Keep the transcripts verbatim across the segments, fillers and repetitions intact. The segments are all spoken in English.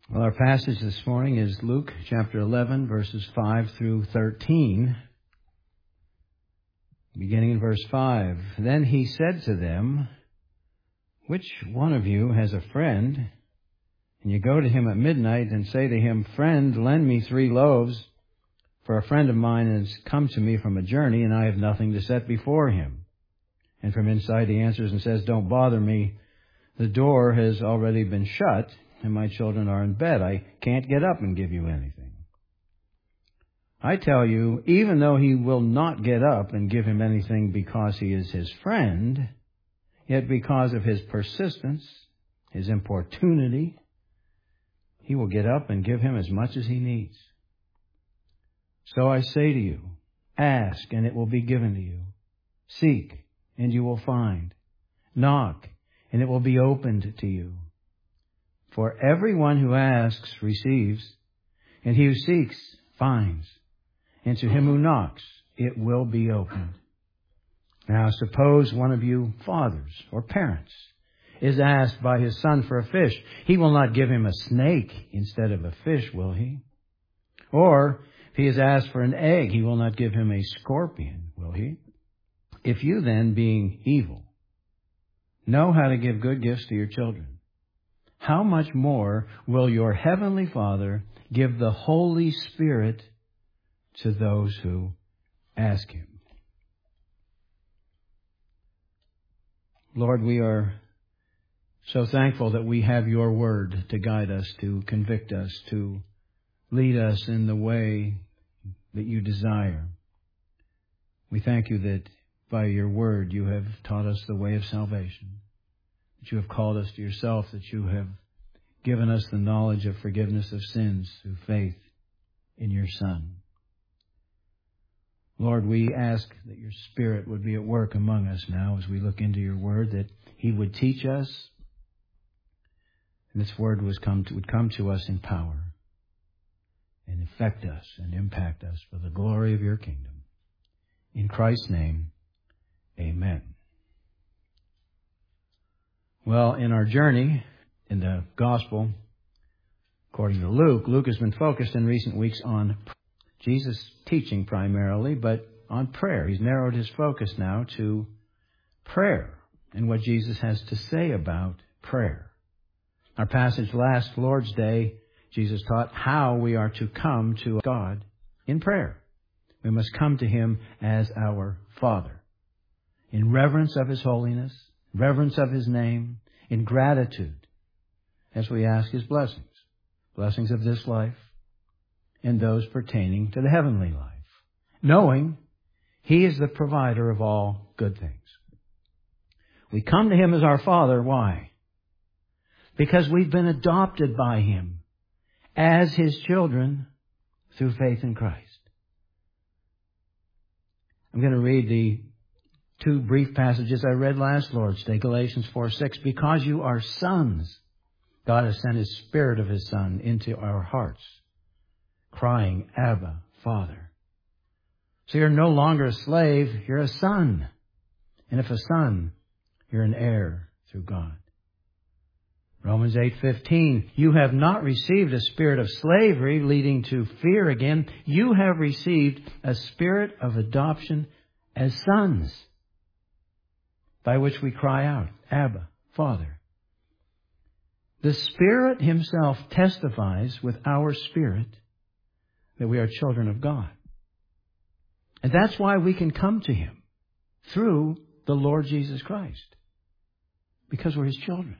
Well, our passage this morning is Luke chapter eleven, verses five through thirteen. Beginning in verse five. Then he said to them, "Which one of you has a friend, and you go to him at midnight and say to him, 'Friend, lend me three loaves, for a friend of mine has come to me from a journey, and I have nothing to set before him.' And from inside he answers and says, 'Don't bother me. The door has already been shut, and my children are in bed. I can't get up and give you anything.' I tell you, even though he will not get up and give him anything because he is his friend, yet because of his persistence, his importunity, he will get up and give him as much as he needs. So I say to you, ask, and it will be given to you. Seek, and you will find. Knock, and it will be opened to you. For everyone who asks receives, and he who seeks finds, and to him who knocks it will be opened. Now suppose one of you fathers or parents is asked by his son for a fish. He will not give him a snake instead of a fish, will he? Or if he is asked for an egg, he will not give him a scorpion, will he? If you then, being evil, know how to give good gifts to your children, how much more will your heavenly Father give the Holy Spirit to those who ask him?" Lord, we are so thankful that we have your word to guide us, to convict us, to lead us in the way that you desire. We thank you that by your word you have taught us the way of salvation, that you have called us to yourself, that you have given us the knowledge of forgiveness of sins through faith in your Son. Lord, we ask that your Spirit would be at work among us now as we look into your word, that he would teach us, and this word was come to, would come to us in power and affect us and impact us for the glory of your kingdom. In Christ's name, amen. Well, in our journey in the gospel, according to Luke, Luke has been focused in recent weeks on Jesus' teaching primarily, but on prayer. He's narrowed his focus now to prayer and what Jesus has to say about prayer. Our passage last Lord's Day, Jesus taught how we are to come to God in prayer. We must come to him as our Father, in reverence of his holiness, reverence of his name, in gratitude, as we ask his blessings, blessings of this life and those pertaining to the heavenly life, knowing he is the provider of all good things. We come to him as our Father. Why? Because we've been adopted by him as his children through faith in Christ. I'm going to read the two brief passages I read last Lord's Day, Galatians four six. Because you are sons, God has sent his Spirit of his Son into our hearts, crying, Abba, Father. So you're no longer a slave, you're a son. And if a son, you're an heir through God. Romans eight fifteen, you have not received a spirit of slavery leading to fear again. You have received a spirit of adoption as sons, by which we cry out, Abba, Father. The Spirit himself testifies with our spirit that we are children of God. And that's why we can come to him through the Lord Jesus Christ, because we're his children.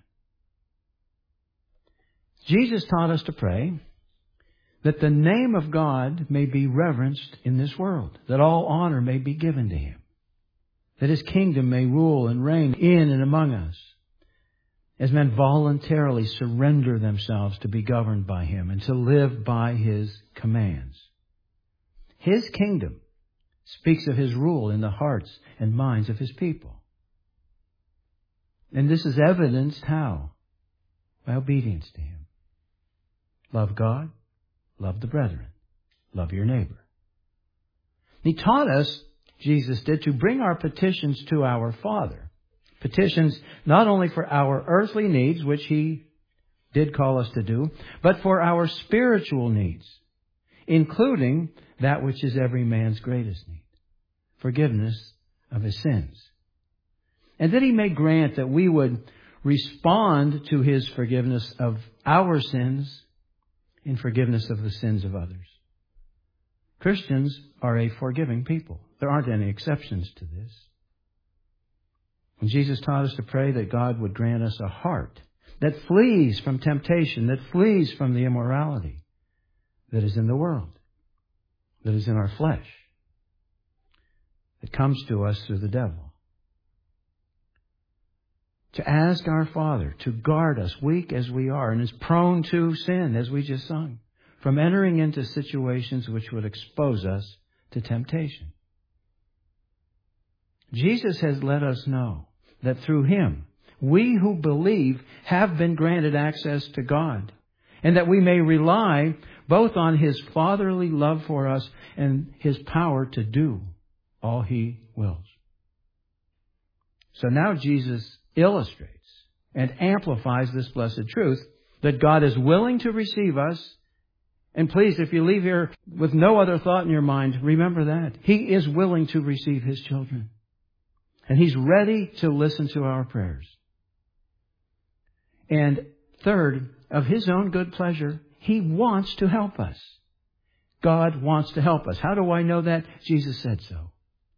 Jesus taught us to pray that the name of God may be reverenced in this world, that all honor may be given to him, that his kingdom may rule and reign in and among us, as men voluntarily surrender themselves to be governed by him and to live by his commands. His kingdom speaks of his rule in the hearts and minds of his people. And this is evidenced how? By obedience to him. Love God, love the brethren, love your neighbor. He taught us, Jesus did, to bring our petitions to our Father. Petitions not only for our earthly needs, which he did call us to do, but for our spiritual needs, including that which is every man's greatest need, forgiveness of his sins. And that he may grant that we would respond to his forgiveness of our sins in forgiveness of the sins of others. Christians are a forgiving people. There aren't any exceptions to this. And Jesus taught us to pray that God would grant us a heart that flees from temptation, that flees from the immorality that is in the world, that is in our flesh, that comes to us through the devil. To ask our Father to guard us, weak as we are, and as prone to sin as we just sung, from entering into situations which would expose us to temptation. Jesus has let us know that through Him, we who believe have been granted access to God, and that we may rely both on His fatherly love for us and His power to do all He wills. So now Jesus illustrates and amplifies this blessed truth that God is willing to receive us. And please, if you leave here with no other thought in your mind, remember that. He is willing to receive His children. And He's ready to listen to our prayers. And third, of His own good pleasure, He wants to help us. God wants to help us. How do I know that? Jesus said so.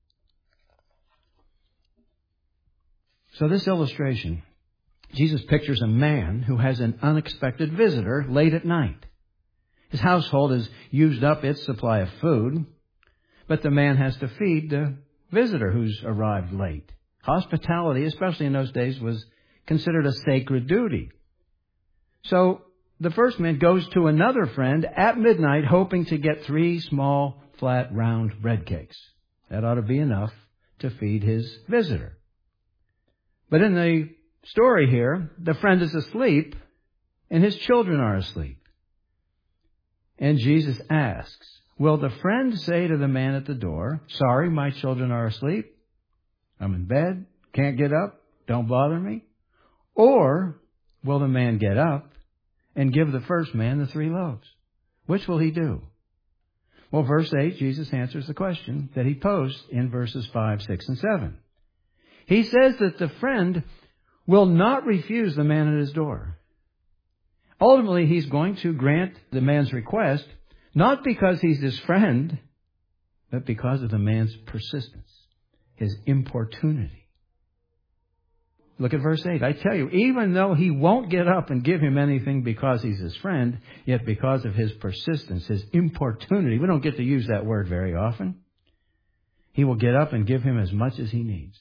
So this illustration, Jesus pictures a man who has an unexpected visitor late at night. His household has used up its supply of food, but the man has to feed the visitor who's arrived late. Hospitality, especially in those days, was considered a sacred duty. So the first man goes to another friend at midnight hoping to get three small, flat, round bread cakes. That ought to be enough to feed his visitor. But in the story here, the friend is asleep and his children are asleep. And Jesus asks, will the friend say to the man at the door, sorry, my children are asleep. I'm in bed, can't get up, don't bother me. Or will the man get up and give the first man the three loaves? Which will he do? Well, verse eight, Jesus answers the question that he posed in verses five, six, and seven. He says that the friend will not refuse the man at his door. Ultimately, he's going to grant the man's request, not because he's his friend, but because of the man's persistence, his importunity. Look at verse eight. I tell you, even though he won't get up and give him anything because he's his friend, yet because of his persistence, his importunity, we don't get to use that word very often, he will get up and give him as much as he needs.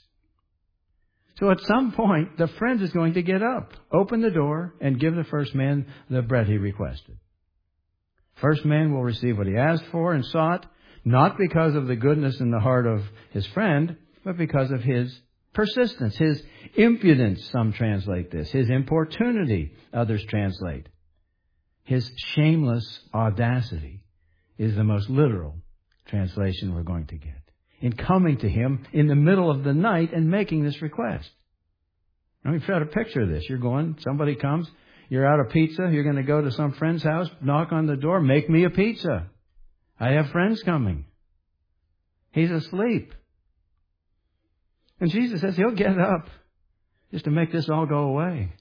So at some point, the friend is going to get up, open the door, and give the first man the bread he requested. First man will receive what he asked for and sought, not because of the goodness in the heart of his friend, but because of his persistence, his impudence, some translate this, his importunity, others translate. His shameless audacity is the most literal translation we're going to get. In coming to him in the middle of the night and making this request. Now, you've got a picture of this. You're going, somebody comes, you're out of pizza, you're going to go to some friend's house, knock on the door, make me a pizza. I have friends coming. He's asleep. And Jesus says he'll get up just to make this all go away.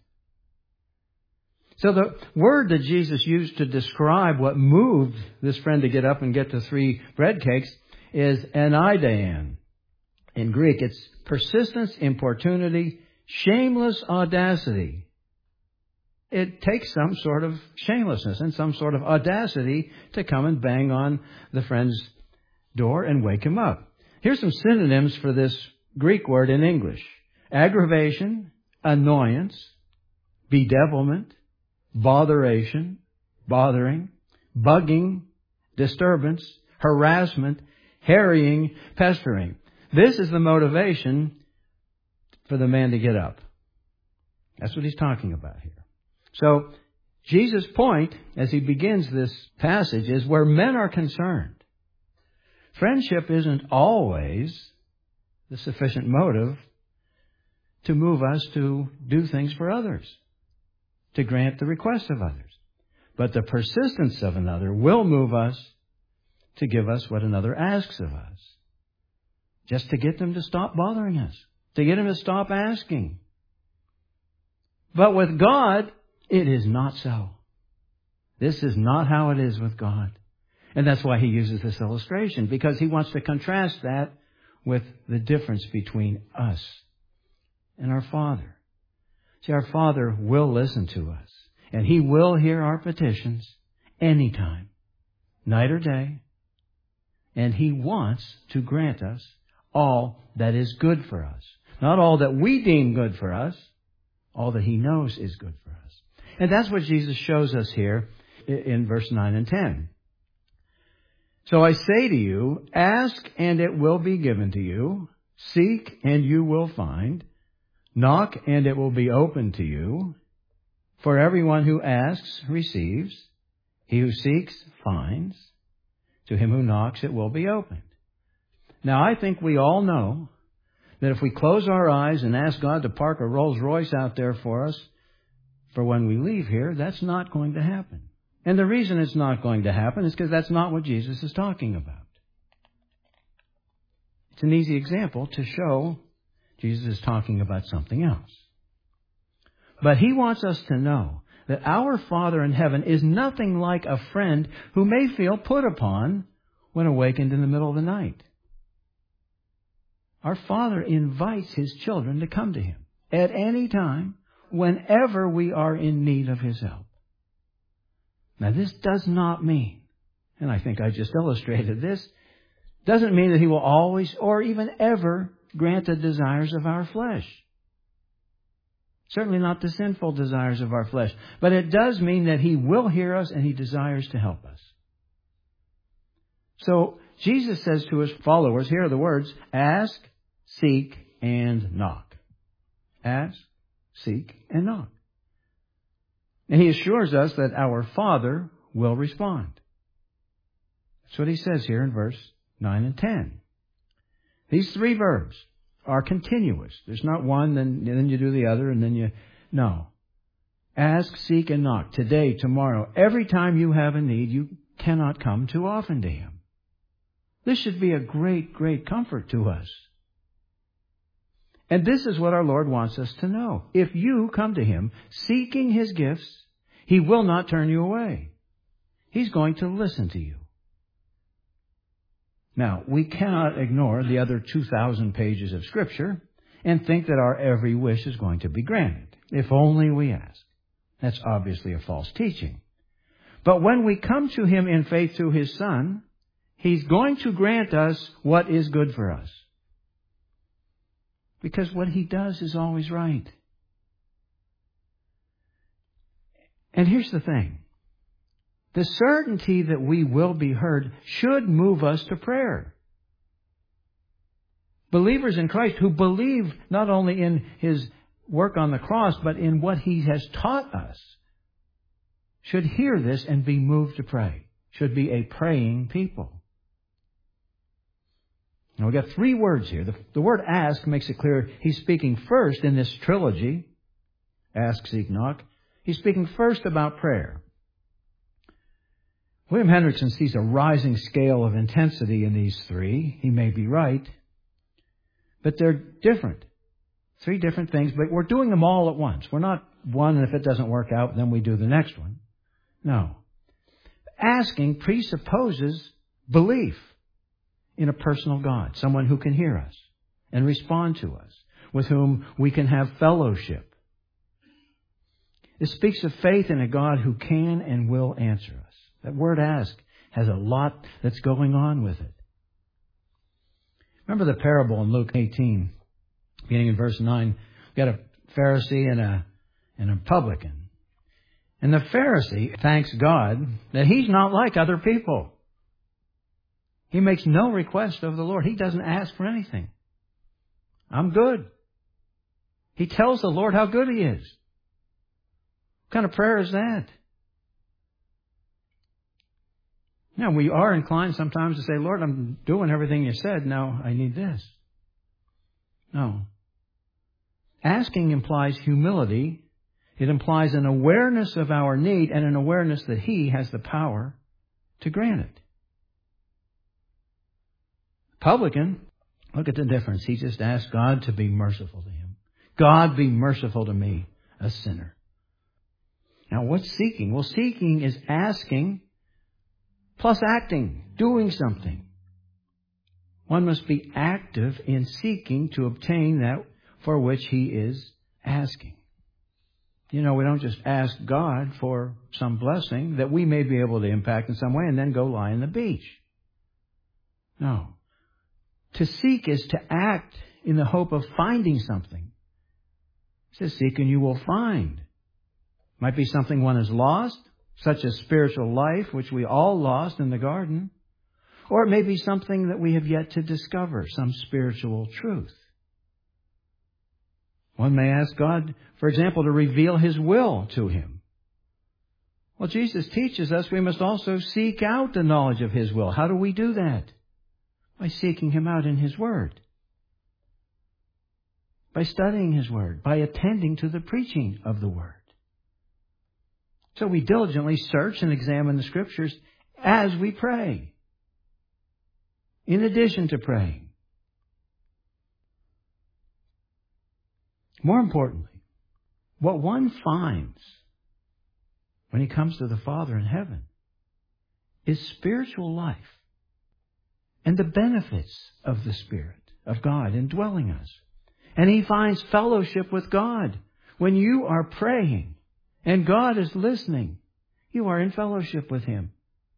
So the word that Jesus used to describe what moved this friend to get up and get the three bread cakes is anaidein. In Greek, it's persistence, importunity, shameless audacity. It takes some sort of shamelessness and some sort of audacity to come and bang on the friend's door and wake him up. Here's some synonyms for this Greek word in English. Aggravation, annoyance, bedevilment, botheration, bothering, bugging, disturbance, harassment, harrying, pestering. This is the motivation for the man to get up. That's what he's talking about here. So, Jesus' point, as he begins this passage, is where men are concerned. Friendship isn't always the sufficient motive to move us to do things for others. to grant the request of others. But the persistence of another will move us to give us what another asks of us. Just to get them to stop bothering us. To get them to stop asking. But with God, it is not so. This is not how it is with God. And that's why he uses this illustration, because he wants to contrast that with the difference between us and our Father. See, our Father will listen to us, and he will hear our petitions anytime, night or day, and he wants to grant us all that is good for us. Not all that we deem good for us, all that he knows is good for us. And that's what Jesus shows us here in verse nine and ten. So I say to you, ask and it will be given to you. Seek and you will find. Knock and it will be opened to you. For everyone who asks receives. He who seeks finds. To him who knocks it will be opened. Now I think we all know that if we close our eyes and ask God to park a Rolls Royce out there for us for when we leave here, that's not going to happen. And the reason it's not going to happen is because that's not what Jesus is talking about. It's an easy example to show Jesus is talking about something else. But he wants us to know that our Father in heaven is nothing like a friend who may feel put upon when awakened in the middle of the night. Our Father invites his children to come to him at any time, whenever we are in need of his help. Now, this does not mean, and I think I just illustrated this, doesn't mean that he will always or even ever grant the desires of our flesh. Certainly not the sinful desires of our flesh. But it does mean that he will hear us and he desires to help us. So, Jesus says to his followers, here are the words, ask, seek, and knock. Ask, seek, and knock. And he assures us that our Father will respond. That's what he says here in verse nine and ten. These three verbs are continuous. There's not one, then, then you do the other, and then you... No. Ask, seek, and knock. Today, tomorrow, every time you have a need, you cannot come too often to him. This should be a great, great comfort to us. And this is what our Lord wants us to know. If you come to him seeking his gifts, he will not turn you away. He's going to listen to you. Now, we cannot ignore the other two thousand pages of Scripture and think that our every wish is going to be granted, if only we ask. That's obviously a false teaching. But when we come to him in faith through his Son, he's going to grant us what is good for us. Because what he does is always right. And here's the thing. The certainty that we will be heard should move us to prayer. Believers in Christ who believe not only in his work on the cross, but in what he has taught us, should hear this and be moved to pray. Should be a praying people. Now we've got three words here. The, the word ask makes it clear he's speaking first in this trilogy. Ask, seek, knock. He's speaking first about prayer. William Hendrickson sees a rising scale of intensity in these three. He may be right. But they're different. Three different things, but we're doing them all at once. We're not one, and if it doesn't work out, then we do the next one. No. Asking presupposes belief in a personal God, someone who can hear us and respond to us, with whom we can have fellowship. It speaks of faith in a God who can and will answer us. That word ask has a lot that's going on with it. Remember the parable in Luke eighteen, beginning in verse nine. We've got a Pharisee and a, and a publican. And the Pharisee thanks God that he's not like other people. He makes no request of the Lord. He doesn't ask for anything. I'm good. He tells the Lord how good he is. What kind of prayer is that? Now, we are inclined sometimes to say, Lord, I'm doing everything you said. Now I need this. No. Asking implies humility It implies an awareness of our need and an awareness that He has the power to grant it. Publican, look at the difference. He just asked God to be merciful to him. God, be merciful to me, a sinner. Now, what's seeking? Well, seeking is asking plus acting, doing something. One must be active in seeking to obtain that for which he is asking. You know, we don't just ask God for some blessing that we may be able to impact in some way and then go lie on the beach. No. To seek is to act in the hope of finding something. It says, seek and you will find. Might be something one has lost, such as spiritual life, which we all lost in the garden. Or it may be something that we have yet to discover, some spiritual truth. One may ask God, for example, to reveal His will to him. Well, Jesus teaches us we must also seek out the knowledge of His will. How do we do that? By seeking Him out in His Word. By studying His Word. By attending to the preaching of the Word. So we diligently search and examine the Scriptures as we pray. In addition to praying. More importantly, what one finds when he comes to the Father in heaven is spiritual life and the benefits of the Spirit of God indwelling us. And he finds fellowship with God. When you are praying and God is listening, you are in fellowship with Him.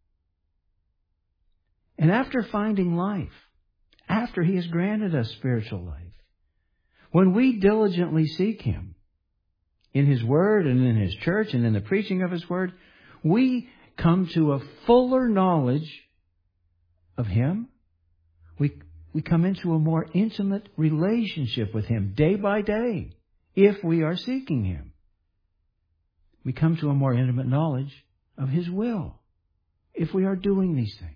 And after finding life, after He has granted us spiritual life, when we diligently seek Him in His Word and in His church and in the preaching of His Word, we come to a fuller knowledge of Him. We, we come into a more intimate relationship with Him day by day if we are seeking Him. We come to a more intimate knowledge of His will if we are doing these things.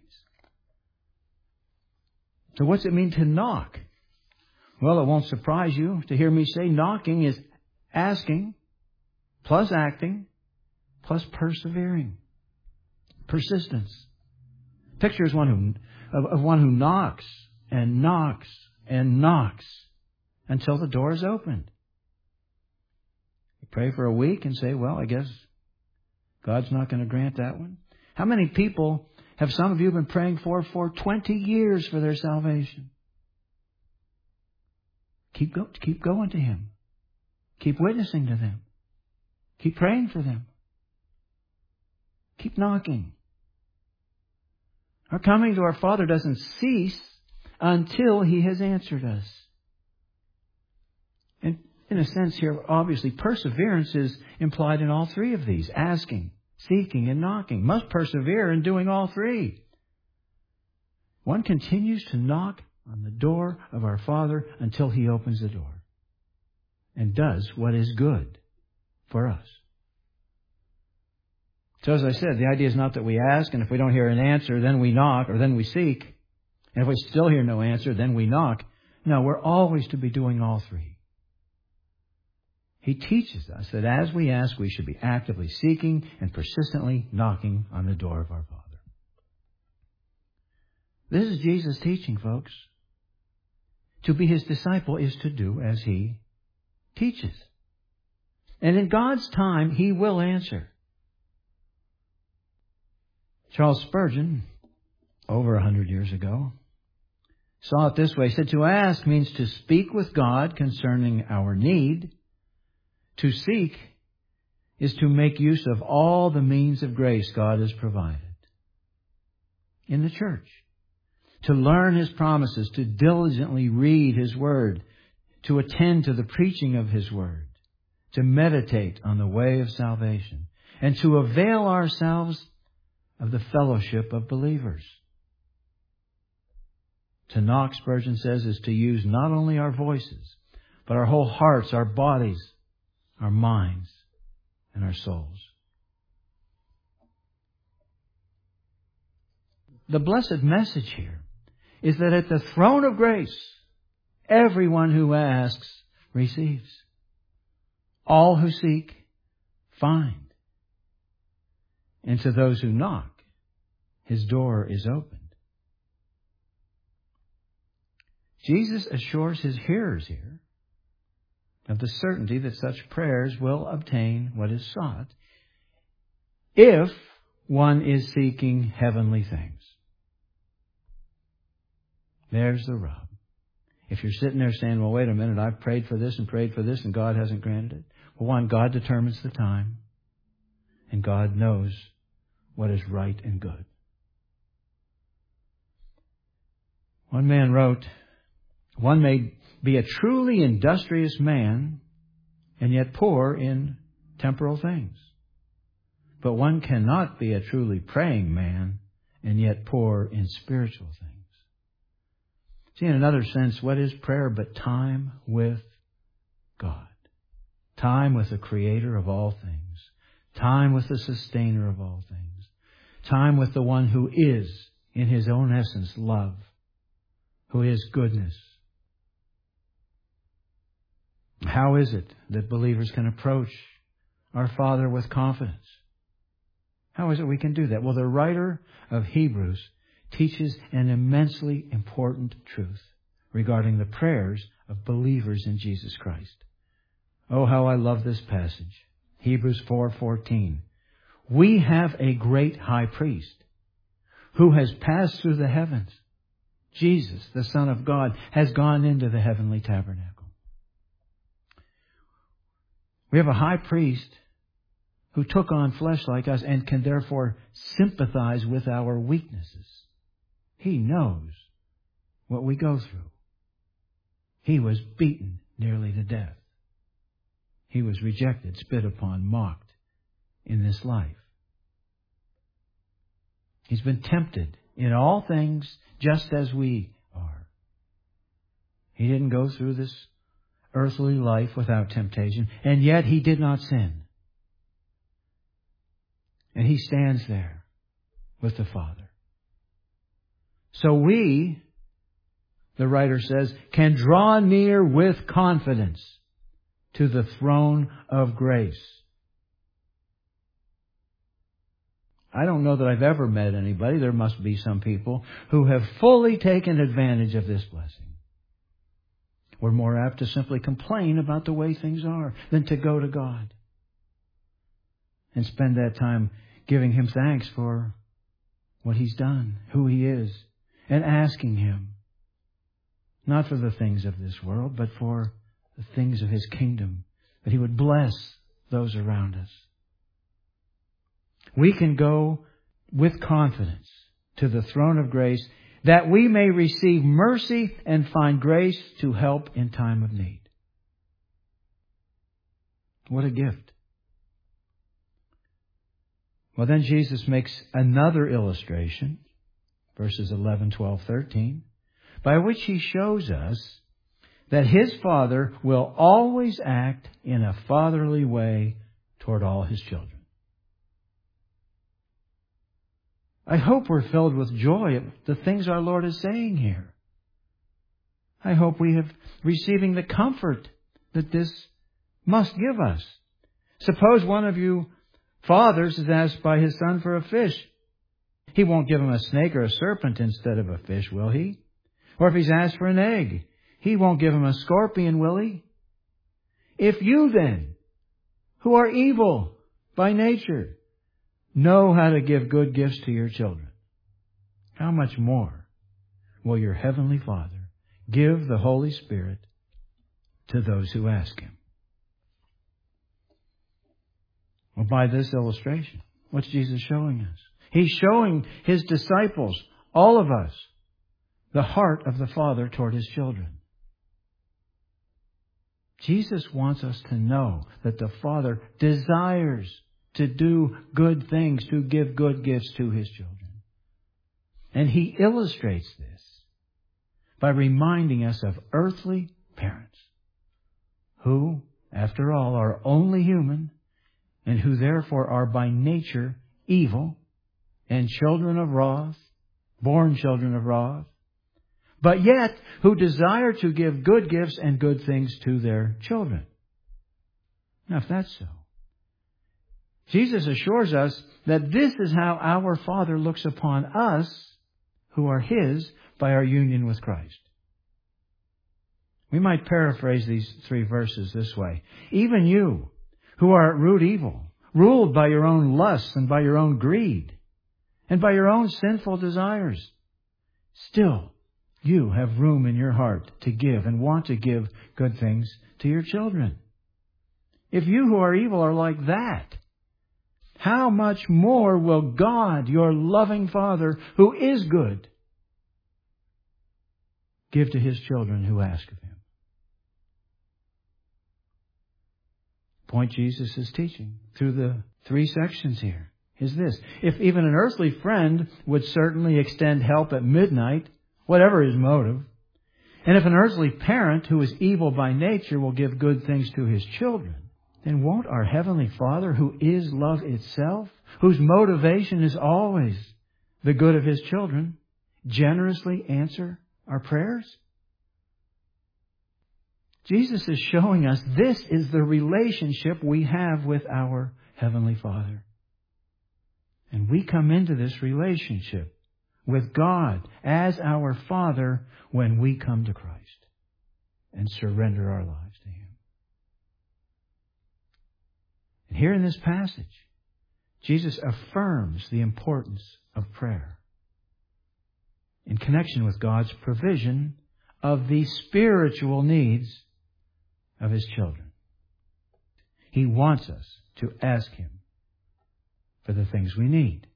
So what's it mean to knock? Well, it won't surprise you to hear me say knocking is asking plus acting plus persevering. Persistence. Pictures one who, of, of one who knocks and knocks and knocks until the door is opened. You pray for a week and say, well, I guess God's not going to grant that one. How many people have some of you been praying for for twenty years for their salvation? Keep go, keep going to Him. Keep witnessing to them. Keep praying for them. Keep knocking. Our coming to our Father doesn't cease until He has answered us. And in a sense here, obviously, perseverance is implied in all three of these. Asking, seeking, and knocking. Must persevere in doing all three. One continues to knock on the door of our Father until He opens the door and does what is good for us. So as I said, the idea is not that we ask, and if we don't hear an answer, then we knock, or then we seek. And if we still hear no answer, then we knock. No, we're always to be doing all three. He teaches us that as we ask, we should be actively seeking and persistently knocking on the door of our Father. This is Jesus' teaching, folks. To be His disciple is to do as He teaches. And in God's time, He will answer. Charles Spurgeon, over a hundred years ago, saw it this way. He said, to ask means to speak with God concerning our need. To seek is to make use of all the means of grace God has provided in the church. To learn His promises, to diligently read His Word, to attend to the preaching of His Word, to meditate on the way of salvation, and to avail ourselves of the fellowship of believers. To knock, Spurgeon says, is to use not only our voices, but our whole hearts, our bodies, our minds, and our souls. The blessed message here is that at the throne of grace, everyone who asks receives. All who seek find. And to those who knock, His door is opened. Jesus assures His hearers here of the certainty that such prayers will obtain what is sought if one is seeking heavenly things. There's the rub. If you're sitting there saying, well, wait a minute, I've prayed for this and prayed for this and God hasn't granted it. Well, one, God determines the time and God knows what is right and good. One man wrote, one may be a truly industrious man and yet poor in temporal things. But one cannot be a truly praying man and yet poor in spiritual things. See, in another sense, what is prayer but time with God? Time with the Creator of all things. Time with the Sustainer of all things. Time with the one who is, in His own essence, love. Who is goodness. How is it that believers can approach our Father with confidence? How is it we can do that? Well, the writer of Hebrews teaches an immensely important truth regarding the prayers of believers in Jesus Christ. Oh, how I love this passage. Hebrews four fourteen. We have a great high priest who has passed through the heavens. Jesus, the Son of God, has gone into the heavenly tabernacle. We have a high priest who took on flesh like us and can therefore sympathize with our weaknesses. He knows what we go through. He was beaten nearly to death. He was rejected, spit upon, mocked in this life. He's been tempted in all things just as we are. He didn't go through this earthly life without temptation, and yet He did not sin. And He stands there with the Father. So we, the writer says, can draw near with confidence to the throne of grace. I don't know that I've ever met anybody, there must be some people, who have fully taken advantage of this blessing. We're more apt to simply complain about the way things are than to go to God and spend that time giving Him thanks for what He's done, who He is, and asking Him, not for the things of this world, but for the things of His kingdom, that He would bless those around us. We can go with confidence to the throne of grace that we may receive mercy and find grace to help in time of need. What a gift. Well, then Jesus makes another illustration, verses eleven, twelve, thirteen, by which He shows us that His Father will always act in a fatherly way toward all His children. I hope we're filled with joy at the things our Lord is saying here. I hope we have receiving the comfort that this must give us. Suppose one of you fathers is asked by his son for a fish. He won't give him a snake or a serpent instead of a fish, will he? Or if he's asked for an egg, he won't give him a scorpion, will he? If you then, who are evil by nature, know how to give good gifts to your children, how much more will your Heavenly Father give the Holy Spirit to those who ask Him? Well, by this illustration, what's Jesus showing us? He's showing His disciples, all of us, the heart of the Father toward His children. Jesus wants us to know that the Father desires to do good things, to give good gifts to His children. And He illustrates this by reminding us of earthly parents who, after all, are only human and who therefore are by nature evil and children of wrath, born children of wrath, but yet who desire to give good gifts and good things to their children. Now, if that's so, Jesus assures us that this is how our Father looks upon us, who are His, by our union with Christ. We might paraphrase these three verses this way. Even you, who are at root evil, ruled by your own lusts and by your own greed, and by your own sinful desires, still you have room in your heart to give and want to give good things to your children. If you who are evil are like that, how much more will God, your loving Father, who is good, give to His children who ask of Him? The point Jesus is teaching through the three sections here is this. If even an earthly friend would certainly extend help at midnight, whatever his motive, and if an earthly parent who is evil by nature will give good things to his children, then won't our Heavenly Father, who is love itself, whose motivation is always the good of His children, generously answer our prayers? Jesus is showing us this is the relationship we have with our Heavenly Father. And we come into this relationship with God as our Father when we come to Christ and surrender our lives to Him. And here in this passage, Jesus affirms the importance of prayer in connection with God's provision of the spiritual needs of His children. He wants us to ask Him for the things we need.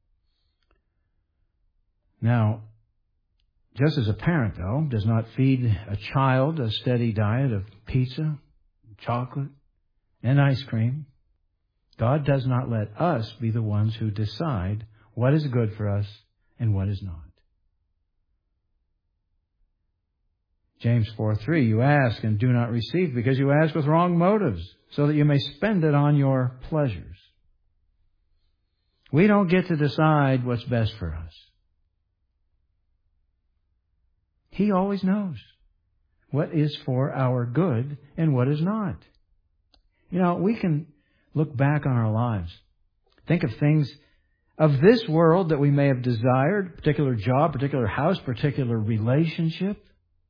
Now, just as a parent, though, does not feed a child a steady diet of pizza, chocolate, and ice cream, God does not let us be the ones who decide what is good for us and what is not. James four three, you ask and do not receive because you ask with wrong motives, so that you may spend it on your pleasures. We don't get to decide what's best for us. He always knows what is for our good and what is not. You know, we can look back on our lives, think of things of this world that we may have desired, particular job, particular house, particular relationship.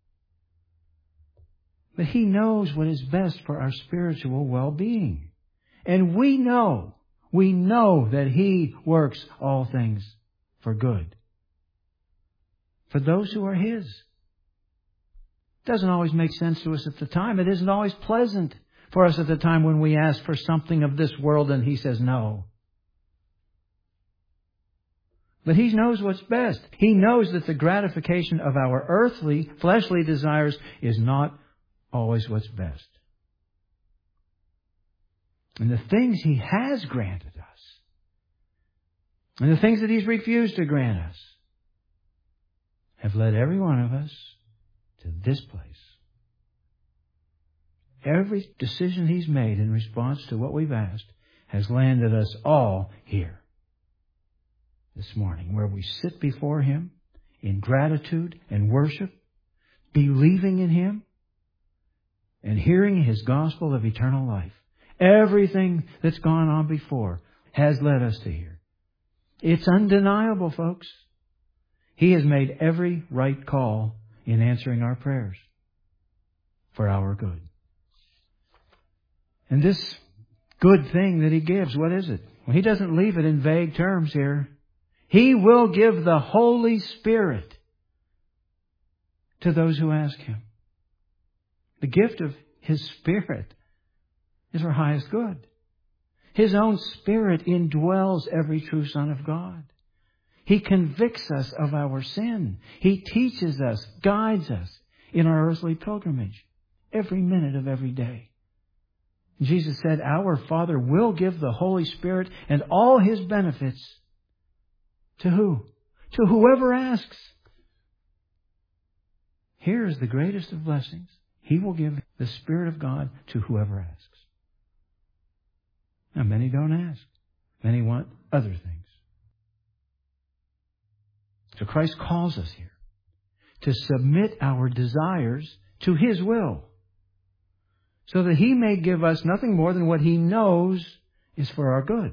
But He knows what is best for our spiritual well-being. And we know, we know that He works all things for good, for those who are His. It doesn't always make sense to us at the time. It isn't always pleasant for us at the time when we ask for something of this world and He says no. But He knows what's best. He knows that the gratification of our earthly, fleshly desires is not always what's best. And the things He has granted us, and the things that He's refused to grant us, have led every one of us to this place. Every decision He's made in response to what we've asked has landed us all here this morning, where we sit before Him in gratitude and worship, believing in Him, and hearing His gospel of eternal life. Everything that's gone on before has led us to here. It's undeniable, folks. He has made every right call in answering our prayers for our good. And this good thing that He gives, what is it? Well, He doesn't leave it in vague terms here. He will give the Holy Spirit to those who ask Him. The gift of His Spirit is our highest good. His own Spirit indwells every true Son of God. He convicts us of our sin. He teaches us, guides us in our earthly pilgrimage every minute of every day. Jesus said, our Father will give the Holy Spirit and all His benefits to who? To whoever asks. Here is the greatest of blessings. He will give the Spirit of God to whoever asks. Now, many don't ask. Many want other things. So Christ calls us here to submit our desires to His will, so that He may give us nothing more than what He knows is for our good.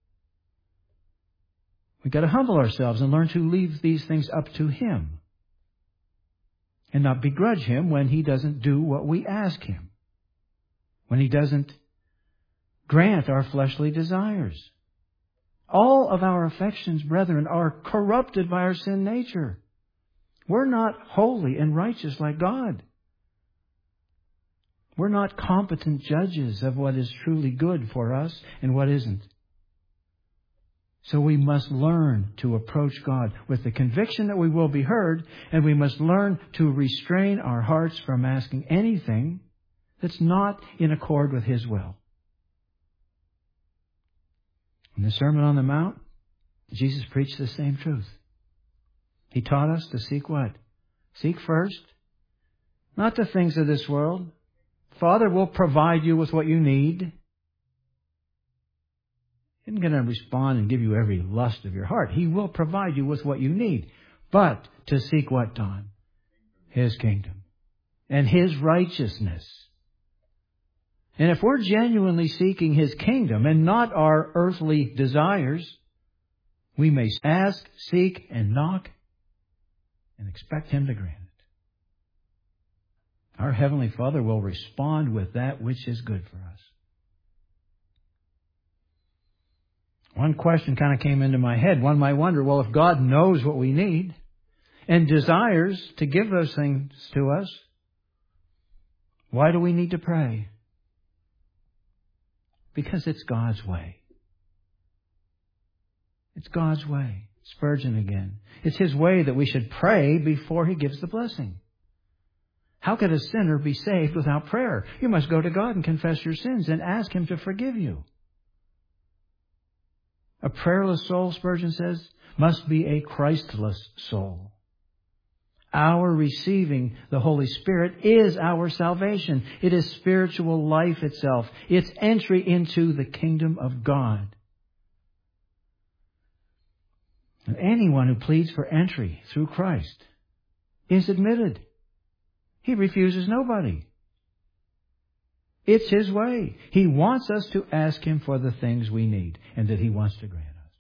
We've got to humble ourselves and learn to leave these things up to Him and not begrudge Him when He doesn't do what we ask Him, when He doesn't grant our fleshly desires. All of our affections, brethren, are corrupted by our sin nature. We're not holy and righteous like God. We're not competent judges of what is truly good for us and what isn't. So we must learn to approach God with the conviction that we will be heard, and we must learn to restrain our hearts from asking anything that's not in accord with His will. In the Sermon on the Mount, Jesus preached the same truth. He taught us to seek what? Seek first, not the things of this world. Father will provide you with what you need. He isn't going to respond and give you every lust of your heart. He will provide you with what you need. But to seek what, Don? His kingdom and His righteousness. And if we're genuinely seeking His kingdom and not our earthly desires, we may ask, seek, and knock and expect Him to grant it. Our Heavenly Father will respond with that which is good for us. One question kind of came into my head. One might wonder, well, if God knows what we need and desires to give those things to us, why do we need to pray? Because it's God's way. It's God's way. Spurgeon again. It's His way that we should pray before He gives the blessing. How could a sinner be saved without prayer? You must go to God and confess your sins and ask Him to forgive you. A prayerless soul, Spurgeon says, must be a Christless soul. Our receiving the Holy Spirit is our salvation. It is spiritual life itself. It's entry into the kingdom of God. And anyone who pleads for entry through Christ is admitted. He refuses nobody. It's His way. He wants us to ask Him for the things we need and that He wants to grant us.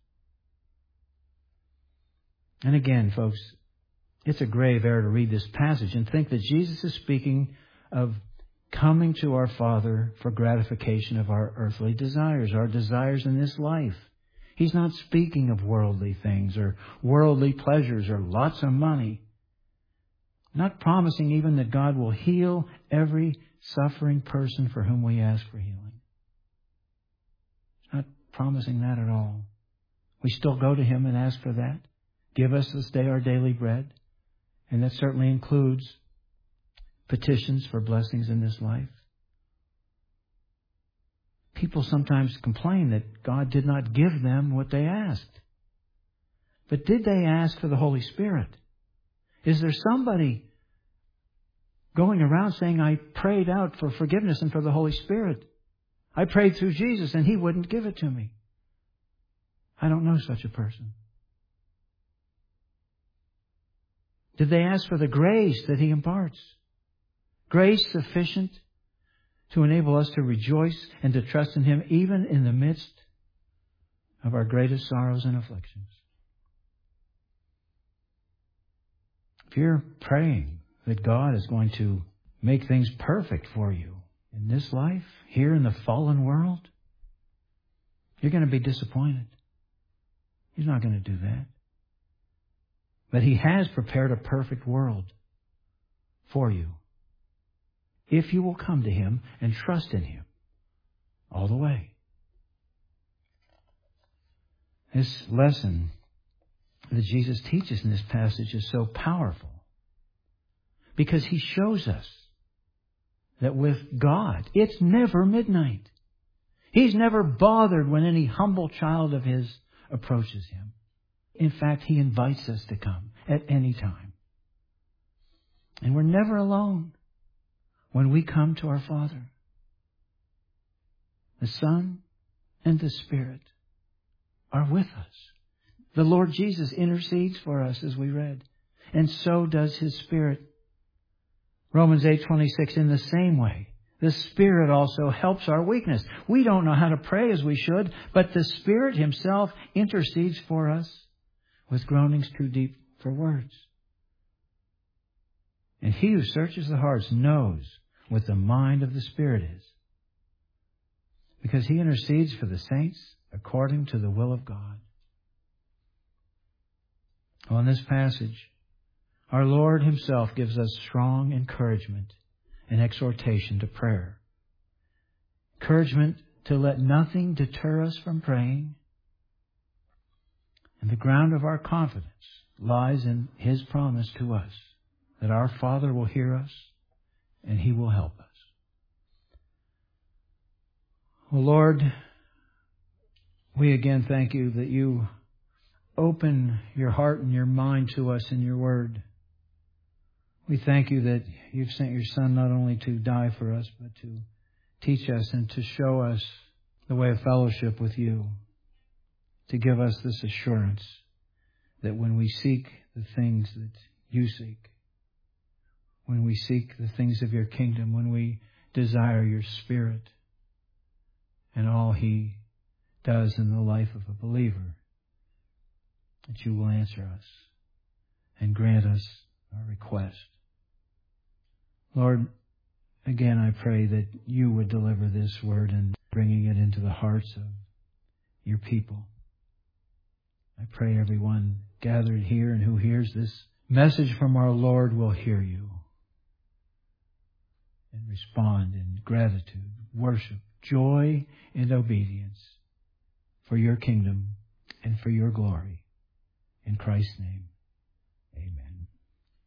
And again, folks, it's a grave error to read this passage and think that Jesus is speaking of coming to our Father for gratification of our earthly desires, our desires in this life. He's not speaking of worldly things or worldly pleasures or lots of money. Not promising even that God will heal every suffering person for whom we ask for healing. Not promising that at all. We still go to Him and ask for that. Give us this day our daily bread. And that certainly includes petitions for blessings in this life. People sometimes complain that God did not give them what they asked. But did they ask for the Holy Spirit? Is there somebody going around saying, I prayed out for forgiveness and for the Holy Spirit? I prayed through Jesus and He wouldn't give it to me. I don't know such a person. Did they ask for the grace that He imparts? Grace sufficient to enable us to rejoice and to trust in Him even in the midst of our greatest sorrows and afflictions. If you're praying that God is going to make things perfect for you in this life, here in the fallen world, you're going to be disappointed. He's not going to do that. But He has prepared a perfect world for you if you will come to Him and trust in Him all the way. This lesson that Jesus teaches in this passage is so powerful because He shows us that with God, it's never midnight. He's never bothered when any humble child of His approaches Him. In fact, He invites us to come at any time. And we're never alone when we come to our Father. The Son and the Spirit are with us. The Lord Jesus intercedes for us, as we read. And so does His Spirit. Romans eight twenty-six, in the same way, The Spirit also helps our weakness. We don't know how to pray as we should, but the Spirit Himself intercedes for us with groanings too deep for words. And He who searches the hearts knows what the mind of the Spirit is, because He intercedes for the saints according to the will of God. Well, in this passage, our Lord Himself gives us strong encouragement and exhortation to prayer. Encouragement to let nothing deter us from praying. And the ground of our confidence lies in His promise to us that our Father will hear us and He will help us. Well, Lord, we again thank You that You open Your heart and Your mind to us in Your Word. We thank You that You've sent Your Son not only to die for us, but to teach us and to show us the way of fellowship with You, to give us this assurance that when we seek the things that You seek, when we seek the things of Your kingdom, when we desire Your Spirit and all He does in the life of a believer, that You will answer us and grant us our request. Lord, again I pray that You would deliver this word and bringing it into the hearts of Your people. I pray everyone gathered here and who hears this message from our Lord will hear You and respond in gratitude, worship, joy, and obedience for Your kingdom and for Your glory. In Christ's name, amen.